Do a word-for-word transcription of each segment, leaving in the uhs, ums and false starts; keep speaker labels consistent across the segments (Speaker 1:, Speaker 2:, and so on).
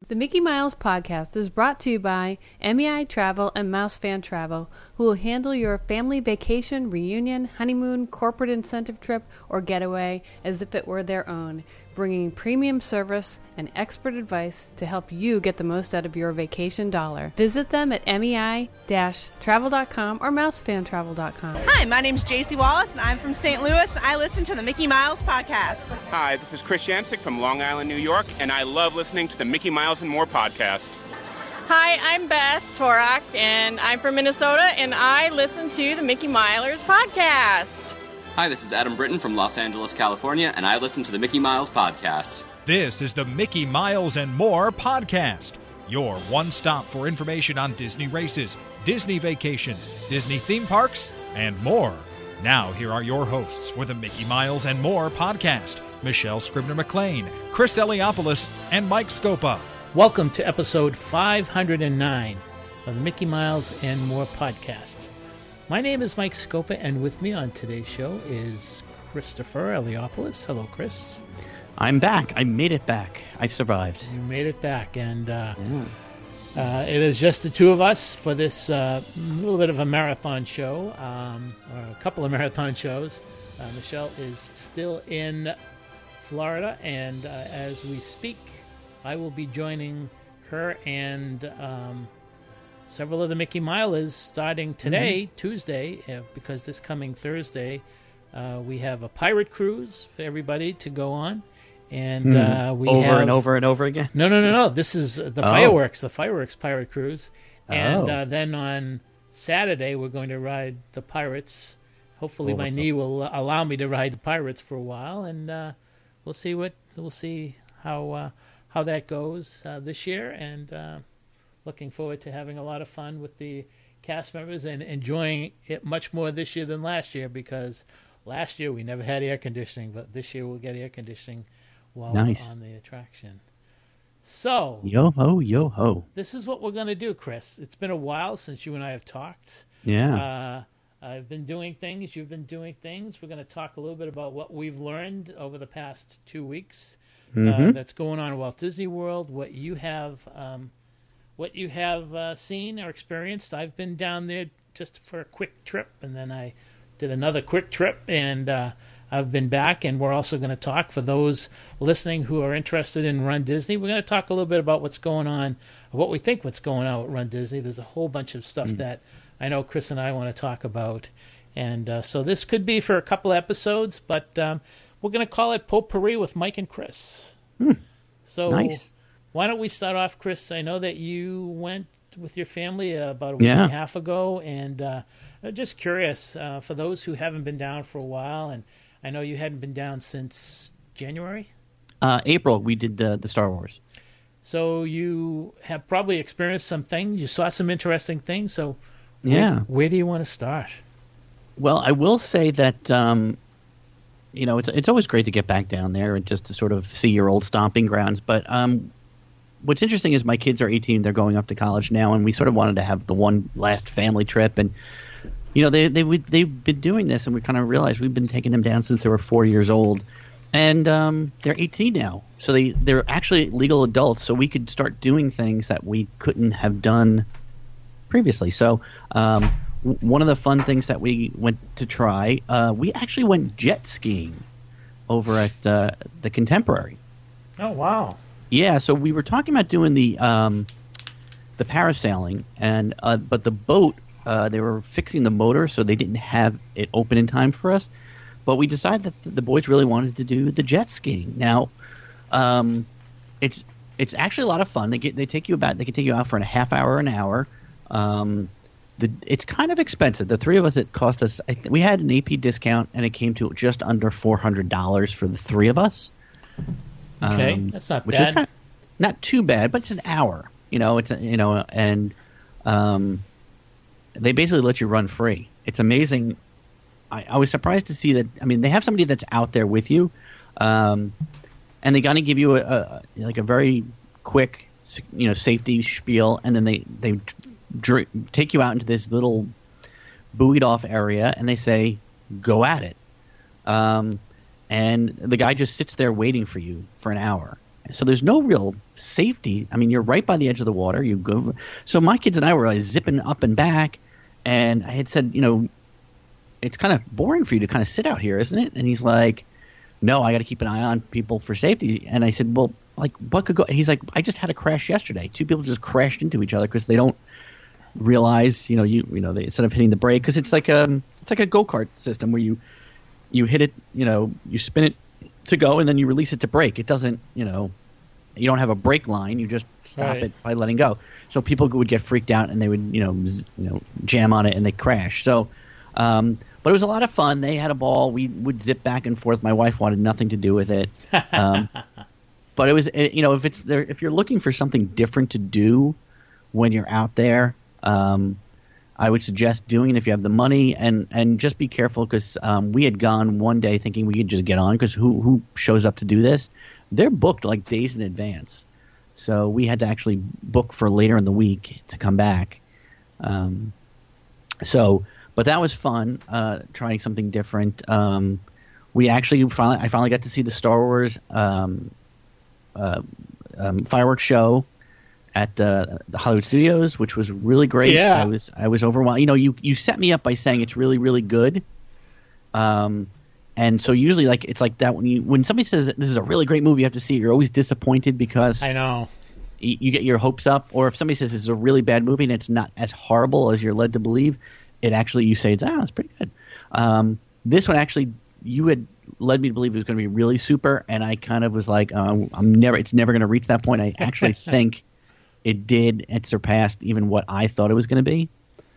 Speaker 1: The Mickey Miles podcast is brought to you by M E I Travel and Mouse Fan Travel, who will handle your family vacation, reunion, honeymoon, corporate incentive trip, or getaway as if it were their own, bringing premium service and expert advice to help you get the most out of your vacation dollar. Visit them at M E I travel dot com or mouse fan travel dot com.
Speaker 2: Hi, my name's J C Wallace, and I'm from Saint Louis. I listen to the Mickey Miles podcast.
Speaker 3: Hi, this is Chris Yancic from Long Island, New York, and I love listening to the Mickey Miles and More podcast.
Speaker 4: Hi, I'm Beth Torak, and I'm from Minnesota, and I listen to the Mickey Milers podcast.
Speaker 5: Hi, this is Adam Britton from Los Angeles, California, and I listen to the Mickey Miles podcast.
Speaker 6: This is the Mickey Miles and More podcast, your one stop for information on Disney races, Disney vacations, Disney theme parks, and more. Now, here are your hosts for the Mickey Miles and More podcast, Michelle Scribner-McLean, Chris Eliopoulos, and Mike Scopa.
Speaker 7: Welcome to episode five hundred nine of the Mickey Miles and More podcast. My name is Mike Scopa, and with me on today's show is Christopher Eliopoulos. Hello, Chris.
Speaker 8: I'm back. I made it back. I survived.
Speaker 7: You made it back, and uh, yeah. uh, it is just the two of us for this uh, little bit of a marathon show, um, or a couple of marathon shows. Uh, Michelle is still in Florida, and uh, as we speak, I will be joining her and um, several of the Mickey Milers starting today, mm-hmm. Tuesday, uh, because this coming Thursday, uh, we have a pirate cruise for everybody to go on. And mm. uh, we
Speaker 8: over
Speaker 7: have...
Speaker 8: and over and over again?
Speaker 7: No, no, no, no. This is the oh. fireworks, the fireworks pirate cruise. And
Speaker 8: oh.
Speaker 7: uh, then on Saturday, we're going to ride the pirates. Hopefully, oh. my knee will uh, allow me to ride the pirates for a while, and uh, we'll see what we'll see how uh, how that goes uh, this year. And uh, looking forward to having a lot of fun with the cast members and enjoying it much more this year than last year, because last year we never had air conditioning, but this year we'll get air conditioning while
Speaker 8: nice.
Speaker 7: we're on the attraction. So,
Speaker 8: yo ho, yo ho.
Speaker 7: This is what we're going to do, Chris. It's been a while since you and I have talked.
Speaker 8: Yeah.
Speaker 7: Uh, I've been doing things. You've been doing things. We're going to talk a little bit about what we've learned over the past two weeks
Speaker 8: mm-hmm.
Speaker 7: uh, that's going on at Walt Disney World, what you have um, what you have uh, seen or experienced. I've been down there just for a quick trip, and then I did another quick trip, and uh, I've been back, and we're also going to talk, for those listening who are interested in Run Disney, we're going to talk a little bit about what's going on, what we think what's going on at Run Disney. There's a whole bunch of stuff mm. that I know Chris and I want to talk about, and uh, so this could be for a couple episodes, but um, we're going to call it Potpourri with Mike and Chris.
Speaker 8: Mm.
Speaker 7: So
Speaker 8: nice.
Speaker 7: Why don't we start off, Chris? I know that you went with your family uh, about a week
Speaker 8: yeah.
Speaker 7: and a half ago, and uh, I'm just curious, uh, for those who haven't been down for a while, and I know you hadn't been down since January?
Speaker 8: Uh, April, we did uh, the Star Wars.
Speaker 7: So you have probably experienced some things. You saw some interesting things. So
Speaker 8: yeah.
Speaker 7: where, where do you want to start?
Speaker 8: Well, I will say that, um, you know, it's it's always great to get back down there and just to sort of see your old stomping grounds. But um, what's interesting is my kids are eighteen. They're going off to college now, and we sort of wanted to have the one last family trip. And you know, they, they, they've been doing this, and we kind of realized we've been taking them down since they were four years old. And um, they're eighteen now. So they, they're actually legal adults, so we could start doing things that we couldn't have done previously. So um, w- one of the fun things that we went to try, uh, we actually went jet skiing over at uh, the Contemporary.
Speaker 7: Oh, wow.
Speaker 8: Yeah, so we were talking about doing the um, the parasailing, and uh, but the boat, Uh, they were fixing the motor, so they didn't have it open in time for us. But we decided that the boys really wanted to do the jet skiing. Now, um, it's it's actually a lot of fun. They get they take you about they can take you out for a half hour, an hour. Um, the it's kind of expensive. The three of us, it cost us. I th- we had an A P discount, and it came to just under four hundred dollars for the three of us.
Speaker 7: Okay,
Speaker 8: um,
Speaker 7: that's not
Speaker 8: which
Speaker 7: bad.
Speaker 8: Is kind of, not too bad, but it's an hour. You know, it's a, you know, and um. They basically let you run free. It's amazing. I, I was surprised to see that. I mean, they have somebody that's out there with you, um, and they kind of give you a, a like a very quick, you know, safety spiel, and then they they dr- take you out into this little buoyed off area, and they say, "Go at it." Um, and the guy just sits there waiting for you for an hour, So there's no real safety. I mean, you're right by the edge of the water. You go. So my kids and I were like, zipping up and back, and I had said, you know, it's kind of boring for you to kind of sit out here, isn't it? And he's like, no, I got to keep an eye on people for safety. And I said, well, like what could go? He's like, I just had a crash yesterday. Two people just crashed into each other because they don't realize, you know, you you know, they, instead of hitting the brake, because it's like a it's like a go-kart system where you you hit it, you know, you spin it to go, and then you release it to brake. It doesn't, you know, you don't have a brake line. You just stop
Speaker 7: Right.
Speaker 8: it by letting go. So people would get freaked out and they would, you know, z- you know, jam on it and they crash. So, um, but it was a lot of fun. They had a ball. We would zip back and forth. My wife wanted nothing to do with it. Um, but it was, it, you know, if it's there, if you're looking for something different to do when you're out there, um, I would suggest doing it if you have the money, and, and just be careful because um, we had gone one day thinking we could just get on because who who shows up to do this? They're booked like days in advance, so we had to actually book for later in the week to come back. Um, so, but that was fun, uh, trying something different. Um, we actually finally, I finally got to see the Star Wars um, uh, um, fireworks show at uh, the Hollywood Studios, which was really great.
Speaker 7: Yeah.
Speaker 8: I was I was overwhelmed. You know, you, you set me up by saying it's really, really good. Um, and so usually like it's like that when you when somebody says this is a really great movie, you have to see it. You're always disappointed because
Speaker 7: I know.
Speaker 8: you, you get your hopes up. Or if somebody says this is a really bad movie and it's not as horrible as you're led to believe, it actually you say it's ah, it's pretty good. Um, this one actually you had led me to believe it was going to be really super, and I kind of was like, uh, I'm never. It's never going to reach that point. I actually think it did. It surpassed even what I thought it was going to be.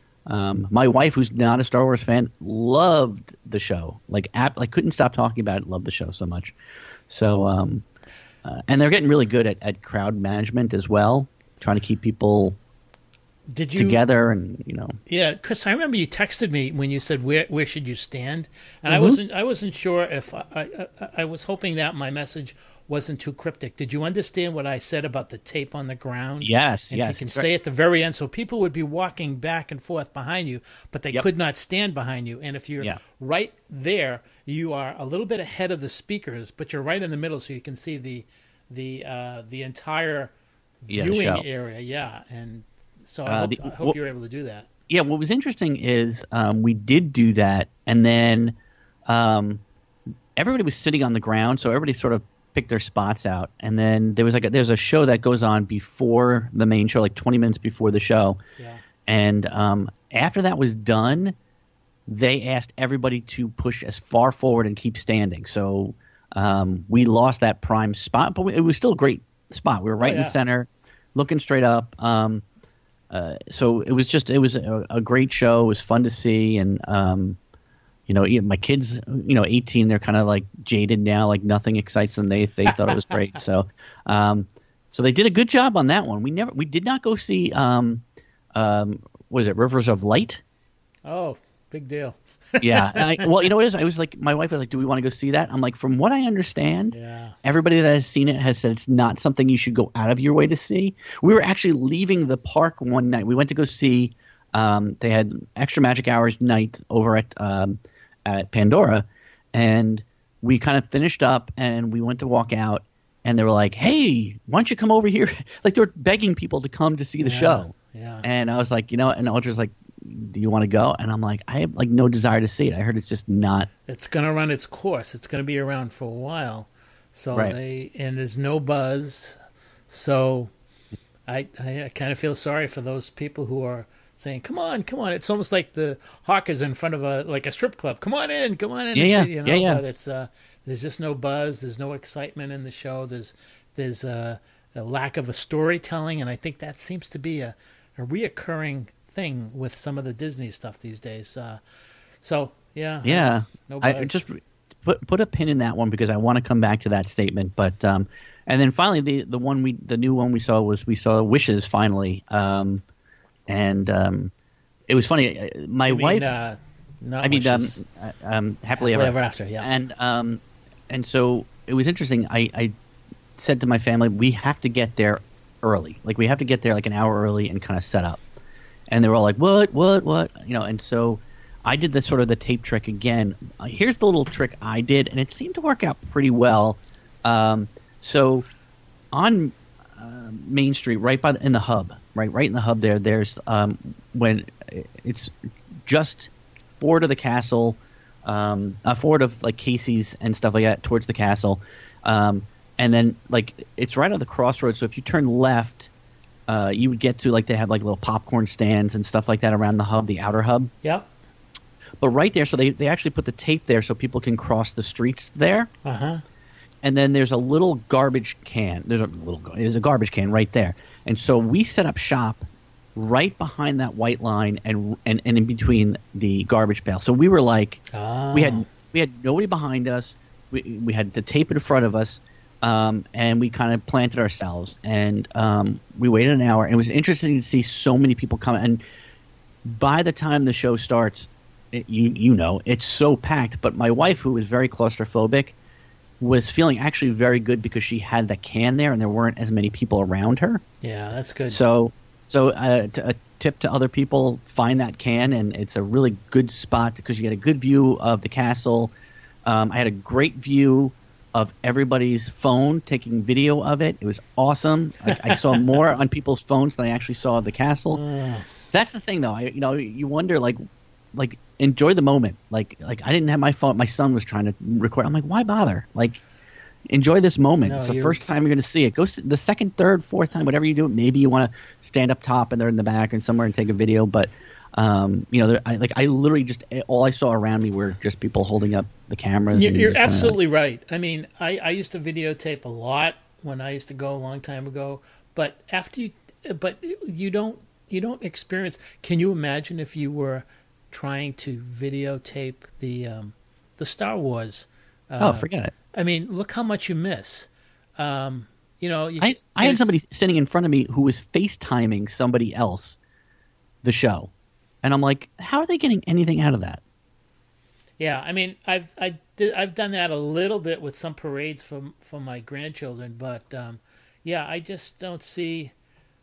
Speaker 8: Um, my wife, who's not a Star Wars fan, loved the show. Like, ap- like couldn't stop talking about it. Loved the show so much. So, um, uh, and they're getting really good at, at crowd management as well, trying to keep people
Speaker 7: Did you
Speaker 8: together, and you know.
Speaker 7: Yeah, Chris, I remember you texted me when you said where where should you stand, and
Speaker 8: Mm-hmm.
Speaker 7: I wasn't I wasn't sure if I, I I I was hoping that my message wasn't too cryptic. Did you understand what I said about the tape on the ground?
Speaker 8: Yes,
Speaker 7: and
Speaker 8: yes.
Speaker 7: if you can stay at the very end, so people would be walking back and forth behind you, but they
Speaker 8: Yep.
Speaker 7: could not stand behind you. And if you're
Speaker 8: Yeah.
Speaker 7: right there, you are a little bit ahead of the speakers, but you're right in the middle, so you can see the the uh, the entire
Speaker 8: Yeah, the
Speaker 7: viewing
Speaker 8: show.
Speaker 7: area. Yeah, and so I
Speaker 8: Uh,
Speaker 7: hope,
Speaker 8: the-
Speaker 7: I hope
Speaker 8: well-
Speaker 7: you're able to do that.
Speaker 8: Yeah, what was interesting is um, we did do that, and then um, everybody was sitting on the ground, so everybody sort of picked their spots out, and then there was like a, there's a show that goes on before the main show, like twenty minutes before the show,
Speaker 7: Yeah.
Speaker 8: and um, after that was done, they asked everybody to push as far forward and keep standing. So um, we lost that prime spot, but we, it was still a great spot. We were right
Speaker 7: Oh,
Speaker 8: in the
Speaker 7: yeah.
Speaker 8: center, looking straight up. Um, uh, so it was just it was a, a great show. It was fun to see, and um, you know, my kids, you know, eighteen, they're kind of like jaded now. Like nothing excites them. They they thought it was great. So, um, so they did a good job on that one. We never we did not go see um, um, what is it, Rivers of Light?
Speaker 7: Oh, big deal.
Speaker 8: Yeah. I, well, you know what it is? I was like, my wife was like, "Do we want to go see that?" I'm like, from what I understand,
Speaker 7: Yeah.
Speaker 8: everybody that has seen it has said it's not something you should go out of your way to see. We were actually leaving the park one night. We went to go see. Um, they had Extra Magic Hours night over at um, at Pandora, and we kind of finished up and we went to walk out, and they were like, "Hey, why don't you come over here?" Like they were begging people to come to see the
Speaker 7: Yeah,
Speaker 8: show.
Speaker 7: yeah.
Speaker 8: And I was like, you know, and Audra's like, "Do you want to go?" And I'm like, I have like no desire to see it. I heard it's just not.
Speaker 7: It's going to run its course. It's going to be around for a while. So
Speaker 8: Right.
Speaker 7: they and there's no buzz. So I I, I kind of feel sorry for those people who are saying, "Come on, come on." It's almost like the hawkers in front of a like a strip club. Come on in, come on in.
Speaker 8: Yeah,
Speaker 7: and
Speaker 8: yeah,
Speaker 7: see, you know,
Speaker 8: yeah, yeah.
Speaker 7: But it's uh, there's just no buzz. There's no excitement in the show. There's there's a, a lack of a storytelling, and I think that seems to be a a reoccurring thing with some of the Disney stuff these days. Uh, so yeah,
Speaker 8: Yeah,
Speaker 7: no
Speaker 8: I
Speaker 7: buzz.
Speaker 8: just put put a pin in that one because I want to come back to that statement. But um, and then finally the the one we the new one we saw was we saw Wishes finally, um, and um, it was funny. uh, My
Speaker 7: You mean,
Speaker 8: wife,
Speaker 7: uh, not
Speaker 8: I mean, um,
Speaker 7: Wishes.
Speaker 8: uh, um, happily,
Speaker 7: Happily
Speaker 8: ever.
Speaker 7: Ever After, yeah.
Speaker 8: And um, and so it was interesting. I, I said to my family, we have to get there early. Like we have to get there like an hour early and kind of set up. And they were all like, "What? What? What?" You know. And so I did the sort of the tape trick again. Uh, here's the little trick I did, and it seemed to work out pretty well. Um, so on uh, Main Street, right by the, in the hub, right, right in the hub there. There's um, when it's just forward of the castle, um, uh, forward of like Casey's and stuff like that, towards the castle, um, and then like it's right on the crossroads. So if you turn left, uh, you would get to like they have like little popcorn stands and stuff like that around the hub, the outer hub.
Speaker 7: Yep.
Speaker 8: But right there, so they, they actually put the tape there so people can cross the streets there.
Speaker 7: Uh-huh.
Speaker 8: And then there's a little garbage can. There's a little there's a garbage can right there. And so we set up shop right behind that white line and and, and in between the garbage pail. So we were like,
Speaker 7: oh.
Speaker 8: we had we had nobody behind us. We we had the tape in front of us, um, and we kind of planted ourselves. And um, we waited an hour. And it was interesting to see so many people come. And by the time the show starts, it, you you know it's so packed. But my wife, who was very claustrophobic, was feeling actually very good because she had the can there and there weren't as many people around her.
Speaker 7: Yeah, that's good.
Speaker 8: So, so uh, t- a tip to other people: find that can, and it's a really good spot because you get a good view of the castle. Um, I had a great view of everybody's phone taking video of it. It was awesome. I, I saw more on people's phones than I actually saw of the castle.
Speaker 7: Uh.
Speaker 8: That's the thing, though. I, you know, you wonder like, like. enjoy the moment. Like, like I didn't have my phone. My son was trying to record. I'm like, why bother? Like, enjoy this moment.
Speaker 7: No,
Speaker 8: it's the
Speaker 7: you're...
Speaker 8: first time you're going to see it. Go the second, third, fourth time, whatever you do. Maybe you want to stand up top and they're in the back and somewhere and take a video. But, um, you know, there, I, like I literally just all I saw around me were just people holding up the cameras.
Speaker 7: You're,
Speaker 8: and
Speaker 7: you're
Speaker 8: just kinda,
Speaker 7: absolutely right. I mean, I, I used to videotape a lot when I used to go a long time ago. But after you, but you don't you don't experience. Can you imagine if you were trying to videotape the um, the Star Wars? Uh,
Speaker 8: oh, forget it.
Speaker 7: I mean, look how much you miss. Um, you know, you,
Speaker 8: I, I had somebody sitting in front of me who was FaceTiming somebody else the show, and I'm like, how are they getting anything out of that?
Speaker 7: Yeah, I mean, I've I did, I've done that a little bit with some parades for for my grandchildren, but um, yeah, I just don't see.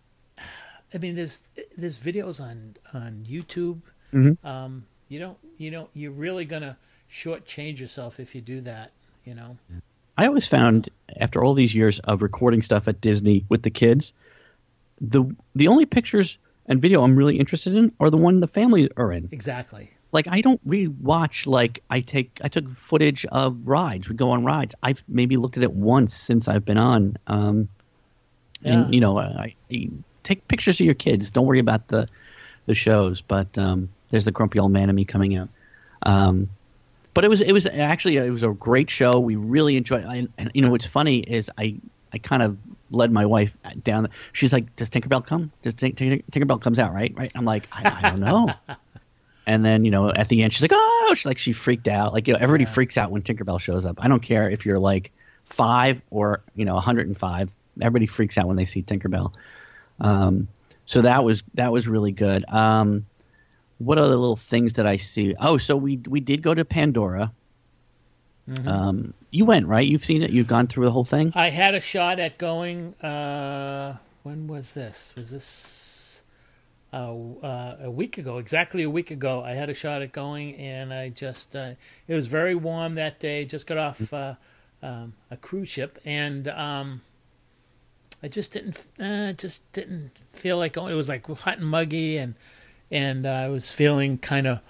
Speaker 7: I mean, there's there's videos on on YouTube.
Speaker 8: Mm-hmm.
Speaker 7: Um, you don't, you don't, you're really gonna shortchange yourself if you do that. You know.
Speaker 8: I always found after all these years of recording stuff at Disney with the kids, the the only pictures and video I'm really interested in are the one the family are in.
Speaker 7: Exactly.
Speaker 8: Like I don't really watch. Like I take, I took footage of rides. We go on rides. I've maybe looked at it once since I've been on. Um,
Speaker 7: yeah.
Speaker 8: And you know, I, I take pictures of your kids. Don't worry about the the shows. But um, there's the grumpy old man in me coming out. Um, but it was it was actually it was a great show. We really enjoyed. And, and you know what's funny is I I kind of led my wife down. The, she's like, "Does Tinkerbell come? Does Tink, Tink, Tinkerbell comes out right? Right?" I'm like, I, I don't know. And then, you know, at the end, she's like, oh, she's like, she freaked out. Like, you know, everybody yeah. freaks out when Tinkerbell shows up. I don't care if you're like five or, you know, one hundred five. Everybody freaks out when they see Tinkerbell. Um, so that was, that was really good. Um, what other little things did I see? Oh, so we, we did go to Pandora. Mm-hmm. Um, you went, right? You've seen it. You've gone through the whole thing.
Speaker 7: I had a shot at going, uh, when was this? Was this? Uh, uh, a week ago, exactly a week ago, I had a shot at going, and I just, uh, it was very warm that day, just got off uh, um, a cruise ship, and um, I just didn't, uh, just didn't feel like going. It was like hot and muggy, and and uh, I was feeling kind of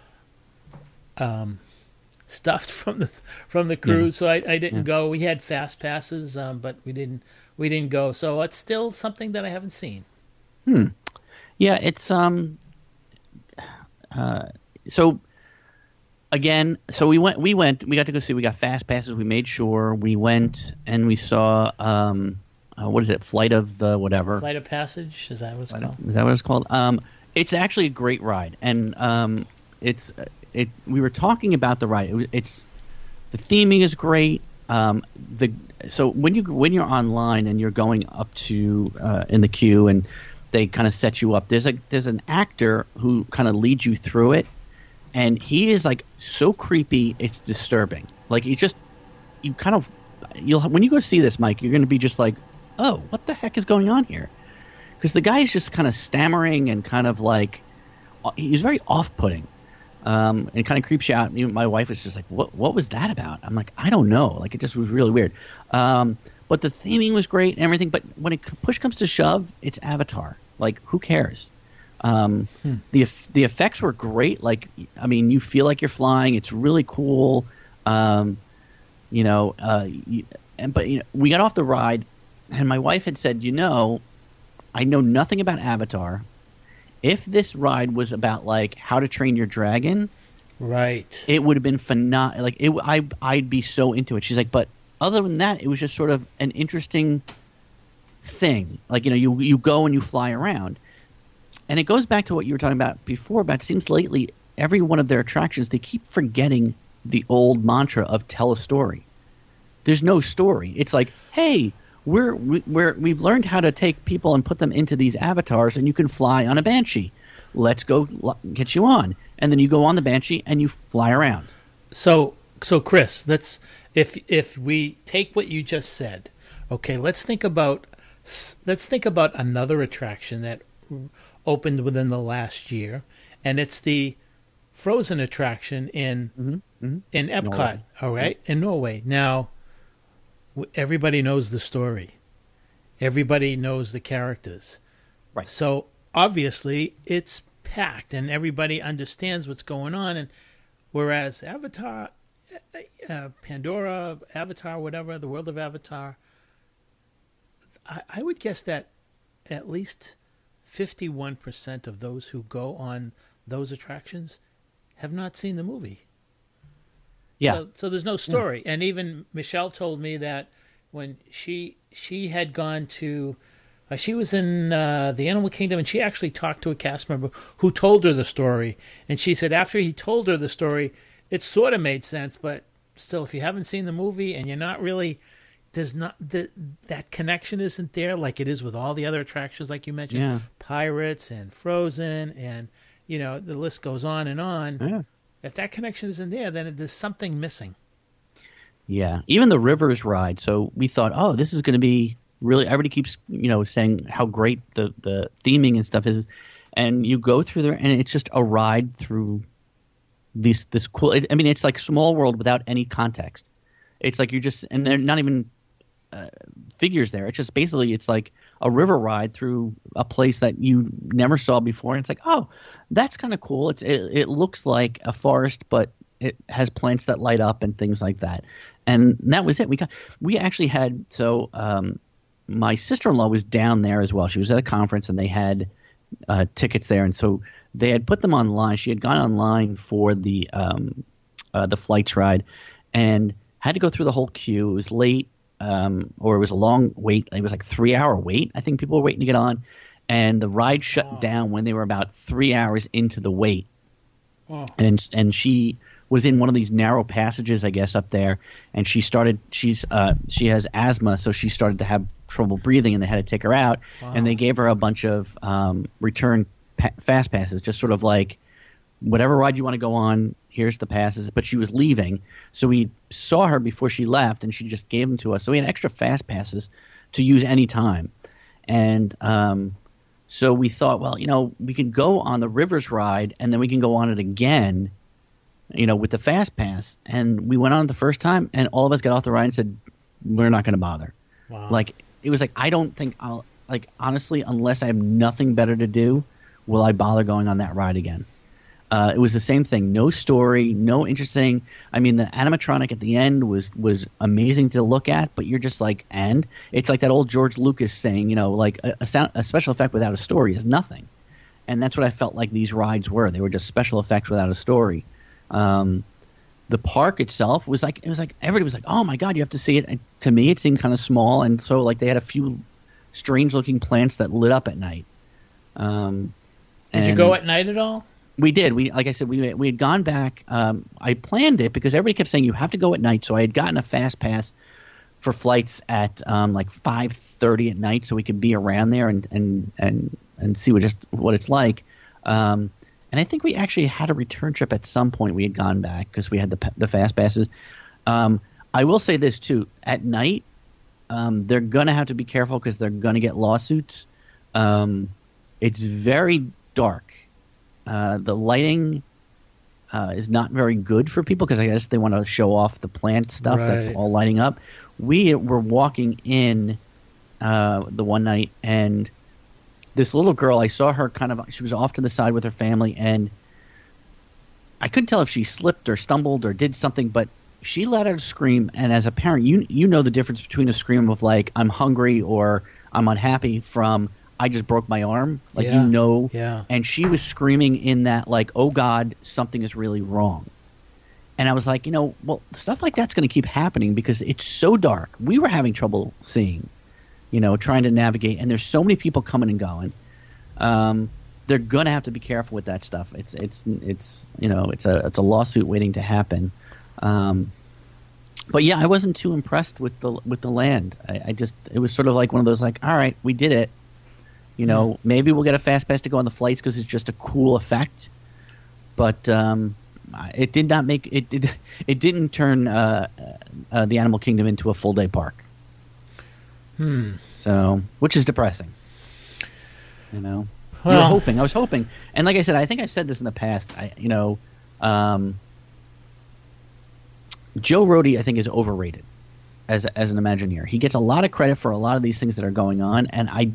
Speaker 7: um, stuffed from the from the cruise, yeah. so I, I didn't yeah. go. We had fast passes, um, but we didn't we didn't go, so it's still something that I haven't seen.
Speaker 8: Hmm. Yeah, it's um. Uh, so again, so we went. We went. We got to go see. We got fast passes. We made sure we went and we saw um. Uh, what is it? Flight of the whatever.
Speaker 7: Flight of Passage. Is that what it's
Speaker 8: Flight
Speaker 7: called?
Speaker 8: Of, is that what it's called? Um, it's actually a great ride, and um, it's it. We were talking about the ride. It, it's the theming is great. Um, the so when you when you're online and you're going up to uh, in the queue and they kind of set you up. There's a there's an actor who kind of leads you through it, and he is like so creepy. It's disturbing. Like you just you kind of you'll when you go see this, Mike, you're going to be just like, oh, what the heck is going on here? Because the guy is just kind of stammering and kind of like he's very off-putting, um, and it kind of creeps you out. Even my wife was just like, what what was that about? I'm like, I don't know. Like it just was really weird. Um, but the theming was great and everything. But when it push comes to shove, it's Avatar. Like, who cares? Um, hmm. The the effects were great. Like, I mean, you feel like you're flying. It's really cool. Um, you know, uh, you, and but you know, we got off the ride, and my wife had said, you know, I know nothing about Avatar. If this ride was about like How to Train Your Dragon,
Speaker 7: right,
Speaker 8: it would have been phenomenal. Like, it, I I'd be so into it. She's like, but other than that, it was just sort of an interesting thing. Like, you know, you you go and you fly around. And it goes back to what you were talking about before, but it seems lately every one of their attractions, they keep forgetting the old mantra of tell a story. There's no story. It's like, hey, we're, we're, we've learned how to take people and put them into these avatars, and you can fly on a Banshee. Let's go get you on. And then you go on the Banshee and you fly around.
Speaker 7: So, so Chris, let's if if we take what you just said, okay, let's think about let's think about another attraction that opened within the last year, and it's the Frozen attraction in
Speaker 8: mm-hmm, mm-hmm.
Speaker 7: in Epcot.
Speaker 8: Norway.
Speaker 7: All right, in Norway. Now, everybody knows the story. Everybody knows the characters.
Speaker 8: Right.
Speaker 7: So obviously, it's packed, and everybody understands what's going on. And whereas Avatar, uh, Pandora, Avatar, whatever, the world of Avatar, I, I would guess that at least fifty-one percent of those who go on those attractions have not seen the movie.
Speaker 8: Yeah.
Speaker 7: So, so there's no story. Yeah. And even Michelle told me that when she she had gone to, uh, she was in uh, the Animal Kingdom, and she actually talked to a cast member who told her the story. And she said after he told her the story, it sort of made sense, but still, if you haven't seen the movie and you're not really, there's not the, that connection isn't there like it is with all the other attractions, like you mentioned,
Speaker 8: yeah.
Speaker 7: Pirates and Frozen, and you know the list goes on and on.
Speaker 8: Yeah.
Speaker 7: If that connection isn't there, then there's something missing.
Speaker 8: Yeah, even the Rivers ride. So we thought, oh, this is going to be really. Everybody keeps, you know, saying how great the the theming and stuff is, and you go through there, and it's just a ride through this this cool. I mean, it's like Small World without any context. It's like you just, and they're not even uh, figures there. It's just basically, it's like a river ride through a place that you never saw before, and it's like, oh, that's kind of cool. It's it, it looks like a forest, but it has plants that light up and things like that. And that was it. We got we actually had so um, my sister-in-law was down there as well. She was at a conference, and they had uh, tickets there, and so they had put them online. She had gone online for the um, uh, the flights ride, and had to go through the whole queue. It was late, um, or it was a long wait. It was like three hour wait. I think people were waiting to get on, and the ride shut oh. down when they were about three hours into the wait. Oh. And and she was in one of these narrow passages, I guess, up there, and she started. She's uh, she has asthma, so she started to have trouble breathing, and they had to take her out. Wow. And they gave her a bunch of um, return pa- fast passes, just sort of like whatever ride you want to go on. Here's the passes. But she was leaving, so we saw her before she left, and she just gave them to us. So we had extra fast passes to use any time, and um, so we thought, well, you know, we could go on the Rivers ride, and then we can go on it again, you know, with the fast pass. And we went on it the first time, and all of us got off the ride and said, we're not going to bother.
Speaker 7: Wow.
Speaker 8: Like, it was like, I don't think I'll, like, honestly, unless I have nothing better to do, will I bother going on that ride again. Uh, it was the same thing. No story, no interesting. I mean, the animatronic at the end was was amazing to look at, but you're just like, and it's like that old George Lucas saying, you know, like a, a, sound, a special effect without a story is nothing. And that's what I felt like these rides were. They were just special effects without a story. Um, the park itself was like, it was like everybody was like, oh my God, you have to see it. And to me, it seemed kind of small, and so like they had a few strange looking plants that lit up at night. Um,
Speaker 7: Did you go at night at all?
Speaker 8: We did. We, like I said, we we had gone back. Um, I planned it because everybody kept saying you have to go at night. So I had gotten a fast pass for flights at um, like five thirty at night, so we could be around there and and and, and see what just what it's like. Um, and I think we actually had a return trip at some point. We had gone back because we had the the fast passes. Um, I will say this too: at night, um, they're gonna have to be careful because they're gonna get lawsuits. Um, it's very dark. Uh, the lighting uh, is not very good for people because I guess they want to show off the plant stuff
Speaker 7: right.
Speaker 8: that's all lighting up. we were walking in uh, the one night, and this little girl, I saw her kind of, she was off to the side with her family, and I couldn't tell if she slipped or stumbled or did something, but she let out a scream. And as a parent, you you know the difference between a scream of like, I'm hungry or I'm unhappy from, I just broke my arm. Like,
Speaker 7: Yeah.
Speaker 8: you know.
Speaker 7: Yeah.
Speaker 8: And she was screaming in that like, oh God, something is really wrong. And I was like, you know, well, stuff like that's going to keep happening because it's so dark. We were having trouble seeing, you know, trying to navigate. And there's so many people coming and going. Um, they're going to have to be careful with that stuff. It's, it's, it's, you know, it's a, it's a lawsuit waiting to happen. Um, but yeah, I wasn't too impressed with the, with the land. I, I just, it was sort of like one of those like, all right, we did it. You know, mm. maybe we'll get a fast pass to go on the flights because it's just a cool effect. But, um, it did not make it. Did it didn't turn uh, uh, the Animal Kingdom into a full day park.
Speaker 7: Hmm.
Speaker 8: So, which is depressing. You know,
Speaker 7: Well,
Speaker 8: we were hoping. I was hoping, and like I said, I think I've said this in the past. I, you know, um, Joe Rohde, I think, is overrated as as an Imagineer. He gets a lot of credit for a lot of these things that are going on, and I,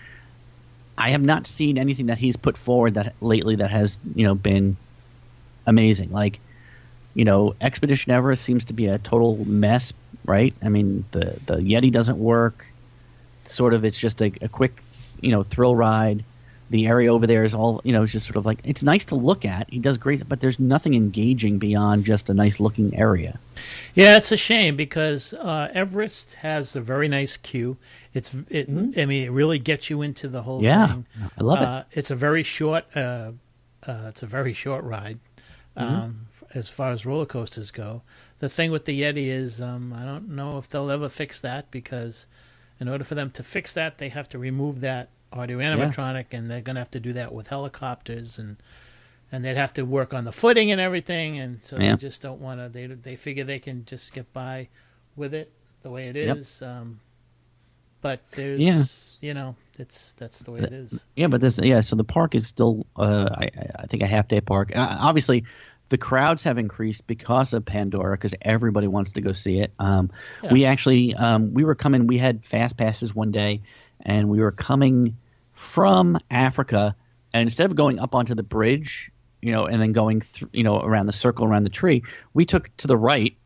Speaker 8: I have not seen anything that he's put forward that lately that has you know been amazing. Like, you know, Expedition Everest seems to be a total mess, right? I mean, the the Yeti doesn't work. Sort of, it's just a, a quick, you know, thrill ride. The area over there is all, you know, it's just sort of like, it's nice to look at. He does great, but there's nothing engaging beyond just a nice looking area.
Speaker 7: Yeah, it's a shame because uh, Everest has a very nice queue. It's, it, mm-hmm. I mean, it really gets you into the whole
Speaker 8: yeah,
Speaker 7: thing.
Speaker 8: I love
Speaker 7: uh,
Speaker 8: it.
Speaker 7: It's a very short, uh, uh, it's a very short ride. Um, mm-hmm. As far as roller coasters go, the thing with the Yeti is um, I don't know if they'll ever fix that because in order for them to fix that, they have to remove that audio animatronic, yeah. and they're going to have to do that with helicopters, and and they'd have to work on the footing and everything, and so yeah. they just don't want to. They they figure they can just get by with it the way it is. Yep. Um, but there's, yeah. you know, it's that's the way it is.
Speaker 8: Yeah, but this, yeah. So the park is still, uh, I, I think, a half day park. Uh, obviously, the crowds have increased because of Pandora, because everybody wants to go see it. Um, yeah. We actually, um, we were coming. We had fast passes one day, and we were coming from Africa, and instead of going up onto the bridge, you know, and then going through, you know, around the circle around the tree, we took to the right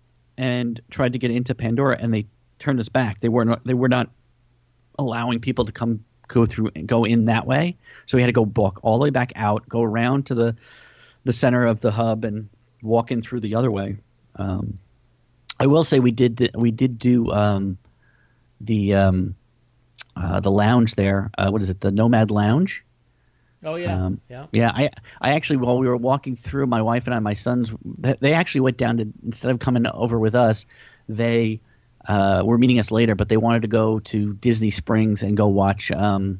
Speaker 8: and tried to get into Pandora, and they turned us back. They were not. They were not allowing people to come go through and go in that way. So we had to go walk all the way back out, go around to the the center of the hub, and walk in through the other way. Um, I will say we did we did do um, the um, uh, the lounge there. Uh, what is it? The Nomad Lounge.
Speaker 7: Oh yeah,
Speaker 8: um,
Speaker 7: yeah,
Speaker 8: yeah. I I actually, while we were walking through, my wife and I, my sons, they actually went down to, instead of coming over with us, they uh, were meeting us later, but they wanted to go to Disney Springs and go watch. Um,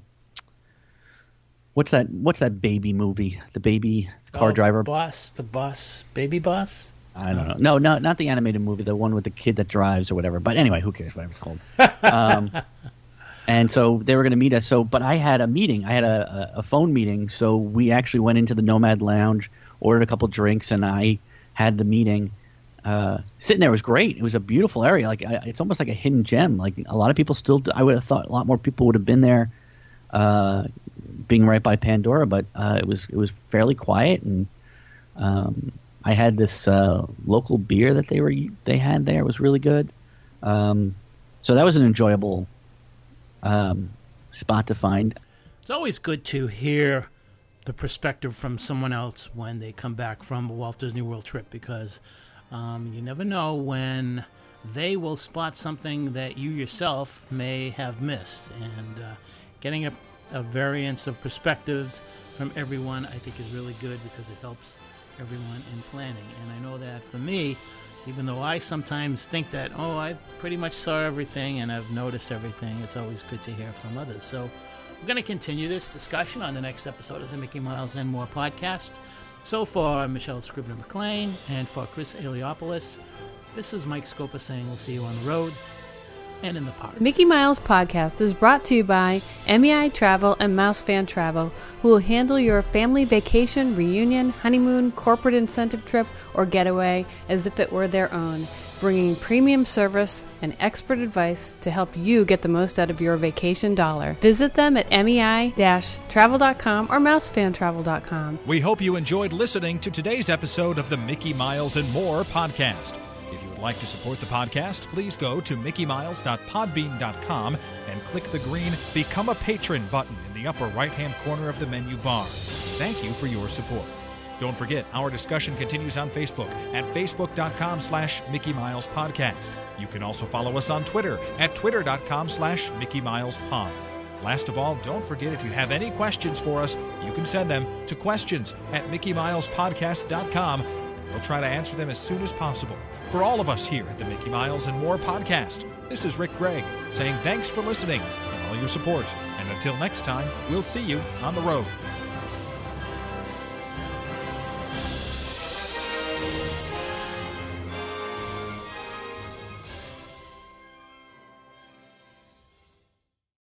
Speaker 8: what's that? What's that baby movie? The baby car
Speaker 7: oh,
Speaker 8: driver.
Speaker 7: Boss, the boss, baby boss.
Speaker 8: I don't know. No, no, not the animated movie. The one with the kid that drives or whatever. But anyway, who cares? Whatever it's called. um, and so they were going to meet us. So, but I had a meeting. I had a, a, a phone meeting. So we actually went into the Nomad Lounge, ordered a couple drinks, and I had the meeting. Uh, sitting there was great. It was a beautiful area. Like I, it's almost like a hidden gem. Like a lot of people still. I would have thought a lot more people would have been there, uh, being right by Pandora. But uh, it was it was fairly quiet, and um, I had this uh, local beer that they were they had there. It was really good. Um, so that was an enjoyable um, spot to find.
Speaker 7: It's always good to hear the perspective from someone else when they come back from a Walt Disney World trip, because um, you never know when they will spot something that you yourself may have missed. And uh, getting a, a variance of perspectives from everyone, I think, is really good because it helps everyone in planning. And I know that for me, even though I sometimes think that, oh, I pretty much saw everything and I've noticed everything, it's always good to hear from others. So we're going to continue this discussion on the next episode of the Mickey Miles and More podcast. So for Michelle Scribner-McLean and for Chris Eliopoulos, this is Mike Scopa saying we'll see you on the road and in the park.
Speaker 1: The Mickey Miles podcast is brought to you by M E I Travel and Mouse Fan Travel, who will handle your family vacation, reunion, honeymoon, corporate incentive trip, or getaway as if it were their own. bringing premium service and expert advice to help you get the most out of your vacation dollar. Visit them at M E I travel dot com or mouse fan travel dot com.
Speaker 6: We hope you enjoyed listening to today's episode of the Mickey Miles and More podcast. If you would like to support the podcast, please go to mickey miles dot podbean dot com and click the green Become a Patron button in the upper right-hand corner of the menu bar. Thank you for your support. Don't forget, our discussion continues on Facebook at facebook dot com slash Mickey Miles Podcast. You can also follow us on Twitter at twitter dot com slash Mickey Miles Pod. Last of all, don't forget, if you have any questions for us, you can send them to questions at mickey miles podcast dot com. We'll try to answer them as soon as possible. For all of us here at the Mickey Miles and More podcast, this is Rick Gregg saying thanks for listening and all your support. And until next time, we'll see you on the road.